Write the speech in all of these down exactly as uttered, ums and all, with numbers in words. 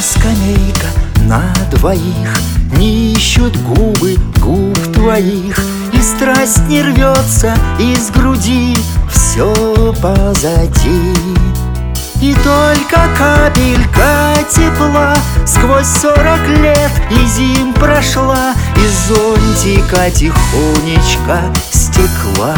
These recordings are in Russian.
скамейка на двоих, не ищут губы губ твоих, и страсть не рвется из груди, все позади. И только капелька тепла сквозь сорок лет и зим прошла, из зонтика тихонечко стекла.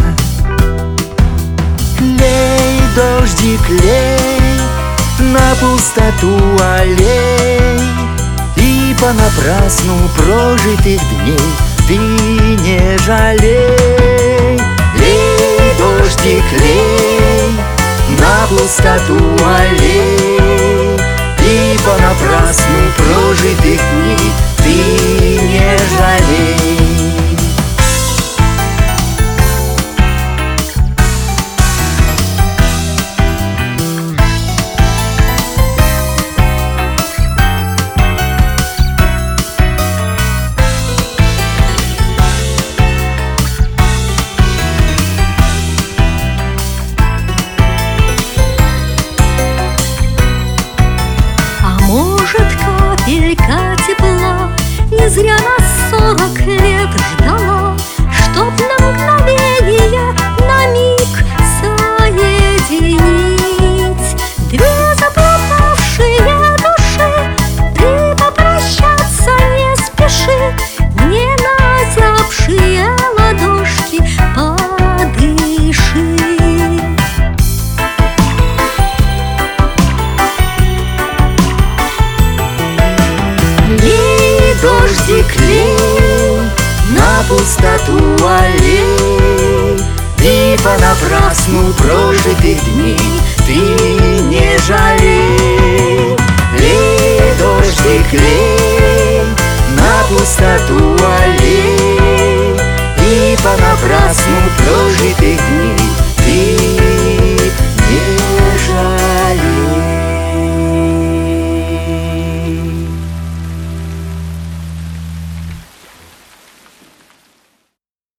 Лей, дождик, лей на пустоту аллей, и понапрасну прожитых дней ты не жалей. Лей, дождик, лей на пустоту аллей, и понапрасну прожитых дней ты не жалей. Капелька тепла не зря нас сорок лет ждала, чтоб на мгновение, на миг соединить две заплутавшие души. Ты попрощаться не спеши, не на зябшие ладошки подыши. Дождик, лей на пустоту аллей, и понапрасну прожитых дней ты не жалей. Лей, дождик, лей на пустоту аллей, и понапрасну прожитых дней